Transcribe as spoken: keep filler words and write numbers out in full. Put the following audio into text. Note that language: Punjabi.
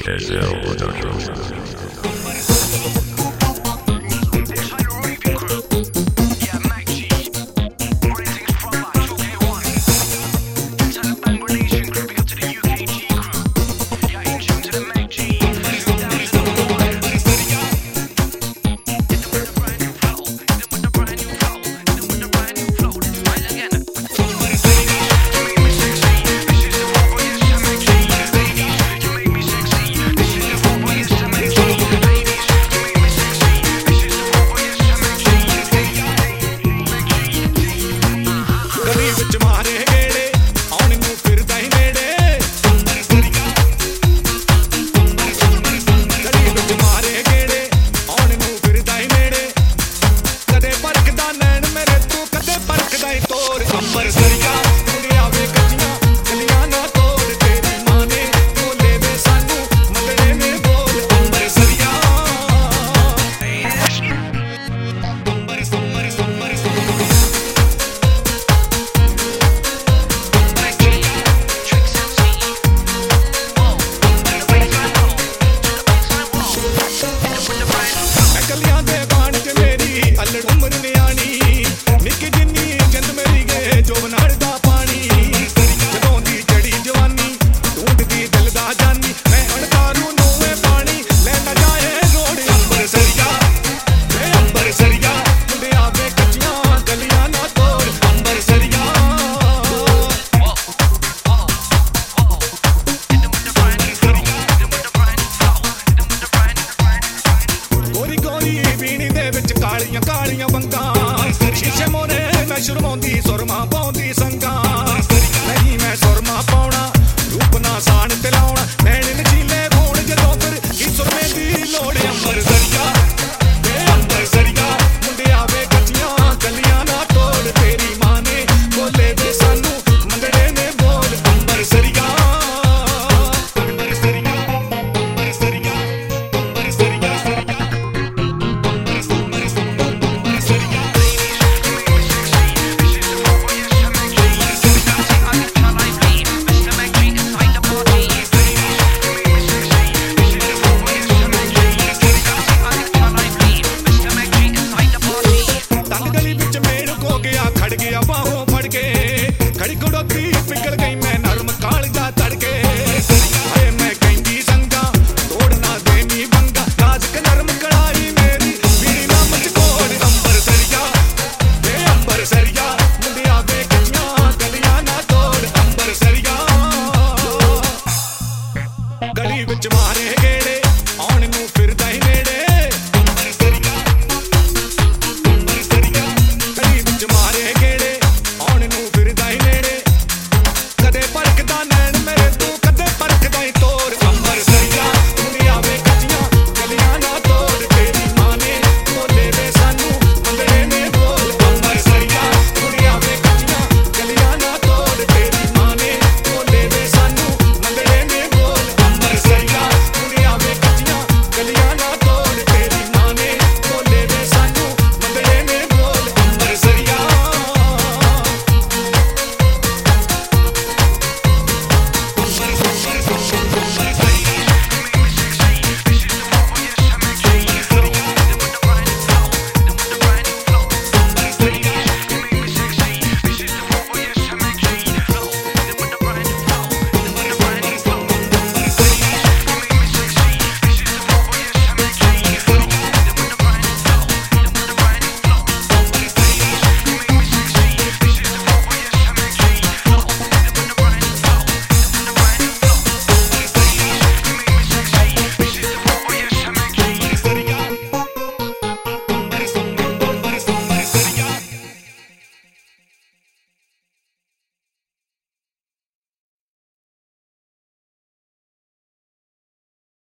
S L Production. ਕਾਲੀਆਂ ਕਾਲੀਆਂ ਬੰਗਾਂ ਸ਼ੀਸ਼ੇ ਮੋਰੇ ਮੈਂ ਸ਼ਰਮਾਉਂਦੀ ਸੁਰਮਾ ਪਾਉਂਦੀ ਸੰਗਾਂ ਨਹੀਂ ਮੈਂ ਸੁਰਮਾ ਪਾਉਣਾ ਰੂਪ ਨਾ ਸਾਣ ਤੇ ਲਾਉਣਾ ਨੈਣ ਨਚੀਲੇ ਹੋਣ ਜਦੋਂ ਫਿਰ ਕੀ ਸੁਰਮੇ ਦੀ ਲੋੜ ਅੰਬਰ ਜ਼ਰੀਆ ਵੇ ਅੰਬਰ ਜ਼ਰੀਆ ਮੁੰਡੇ ਆਵੇ ਕੱਚੀਆਂ ਗਲੀਆਂ ਨਾ ਤੋੜ ਤੇਰੀ ਮਾਂ ਨੇ ਬੋਲੇ ਵੇ ਸਾਨੂੰ ਮੰਗੜੇ ਨੇ ਬੋਲ ਅੰਬਰ ਜ਼ਰੀਆ ਅੰਬਰ ਜ਼ਰੀਆ ਅੰਬਰ ਜ਼ਰੀਆ ਅੰਬਰ ਜ਼ਰੀਆ ਖੜ ਗਿਆ ਬਾਹੋਂ ਫੜ ਕੇ ਖੜੀ ਕੁੜੋਤੀ ਪਿਗਲ ਗਈ ਮੈਂ ਨਰਮ ਕਾਲਜਾ ਤੜਕੇ ਹਾਏ ਮੈਂ ਕਹਿੰਦੀ ਸੰਗਾ ਤੋੜਨਾ ਦੇਨੀ ਬੰਗਾ ਨਾਜ਼ੁਕ ਨਰਮ ਕੜਾਈ ਮੇਰੀ ਵੀੜੀ ਨਾ ਮਚਕੋੜ ਅੰਬਰ ਜ਼ਰੀਆ ਵੇ ਅੰਬਰ ਜ਼ਰੀਆ ਮੁੰਡਿਆ ਵੇ ਕੱਚੀਆਂ ਗਲੀਆਂ ਨਾ ਤੋੜ ਅੰਬਰ ਜ਼ਰੀਆ ਗਲੀ ਵਿੱਚ ਮਾਰੇ ਗਏ